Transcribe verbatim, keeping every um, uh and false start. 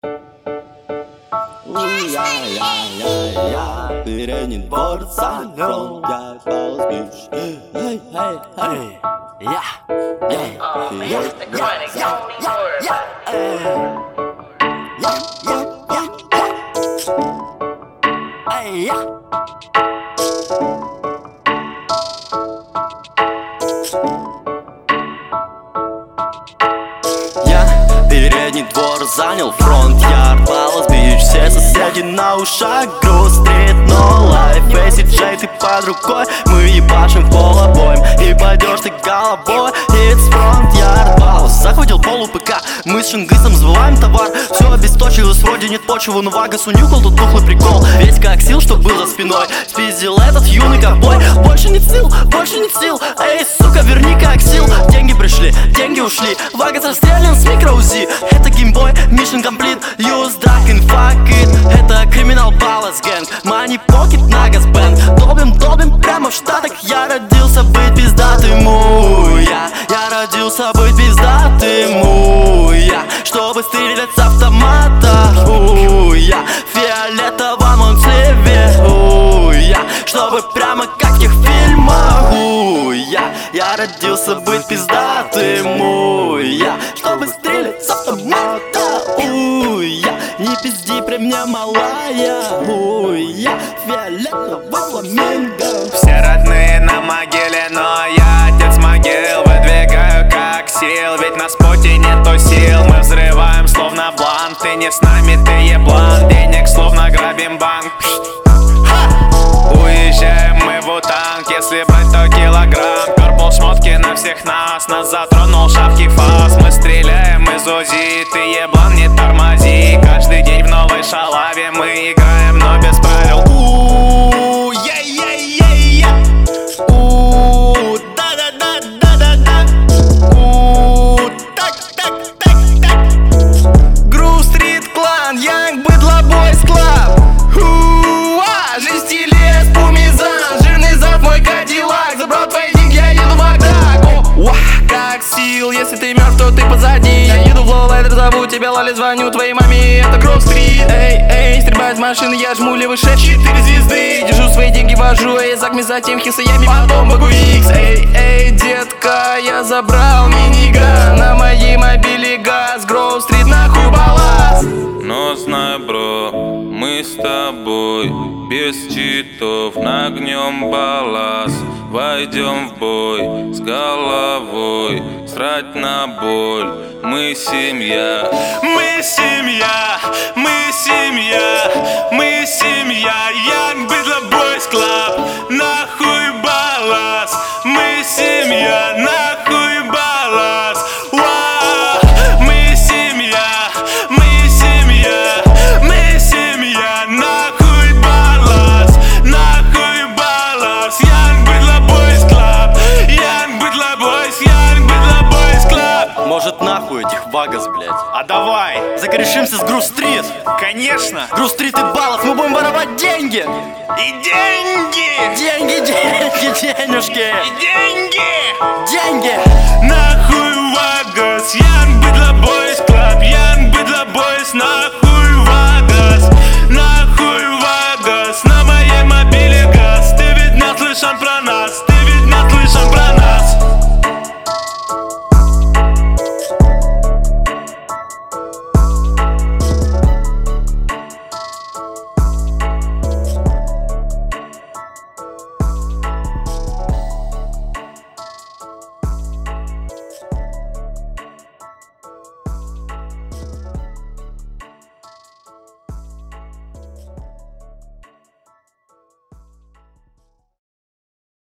Я передний двор занял, я пал бич. Эй, эй, эй, я, я, я, я, я, передний двор занял, фронт-ярд, Палас-Бич. Все соседи на ушах, груз-стрит, но лайф. Эй, си-джей, ты под рукой, мы ебашим полобоем. И пойдешь ты головой, it's фронт-ярд, Палас. Захватил полу ПК, мы с Шингисом сбываем товар. Все обесточилось, вроде нет почвы, но Вагас унюхал тут тухлый прикол. Весь как сил, что был за спиной, спиздил этот юный ковбой. Больше нет сил, больше нет сил, эй, сука, верни как сил. Деньги пришли, деньги ушли, Вагас расстрелян с микро-УЗИ. Это геймбой, mission complete, use drug and fuck it. Это криминал Palace Gang, money pocket на газбэнк. Долбим, долбим прямо в Штатах. Я родился быть пиздатым, я Я родился быть пиздатым, я чтобы стрелять с автомата, я в фиолетовом цвете, я чтобы прямо как в тех фильмах, я Я родился быть пиздатым, я чтобы стрелять с автомата, я не пизди при мне, малая, я фиолетовый фламинго. Все родные на могиле, но я отец могил. Выдвигаю как сил, ведь на споте нету сил. Мы взрываем словно блант, ты не с нами, ты еблан. Денег словно грабим банк. Уезжаем мы в танк, если брать, то килограмм. Пёрпл шмотки на всех нас, нас затронул шапки фас. Мы стреляем из УЗИ, ты еблан, не тормози. Каждый день в новой шалаве мы играем, но без правил. У-у-у, я-я-я-я. У-у-у, да-да-да-да-да-да. У-у-у, так-так-так-так. Грув Стрит Клан, Янг Быдло Бойс Клаб. У-а, жестилес, пумизан, жирный зад, мой кадиллак. Забрал твои деньги, я еду в Макдак. О, как сил, если ты мертв, то ты позади. Я еду в лоулайдер, зову тебя Лоли, звоню твоей маме. Это Грув Стрит, эй, эй, стрельба из машины, я жму левый шест. Четыре звезды, держу свои деньги, вожу. Эй, загми затем хиса, я потом могу икс. Эй, эй, детка, я забрал миниган. На моей мобиле газ, Грув Стрит, нахуй баллас. Но знай, бро, мы с тобой без читов нагнем баллас. Войдем в бой с головой, срать на боль. Мы семья, Мы семья, мы семья, мы семья. Янг Быдло Бойс Клаб, нахуй баллас. Мы семья, нахуй баллас. Уа, мы семья, мы семья, мы семья. Нахуй баллас, нахуй баллас. Янг Быдло Бойс Клаб, Янг Быдло Бойс, Янг Быдло Бойс Клаб. Может нахуй этих Вагас, блять. А давай, Закорешимся с Грув Стрит. конечно. Грув Стрит и Баллас, мы будем воровать деньги. И деньги, Деньги, деньги, денежки. и деньги. Деньги. Нахуй Вагас, Янг Быдло Бойс Клаб, Янг Быдло Бойс, нахуй.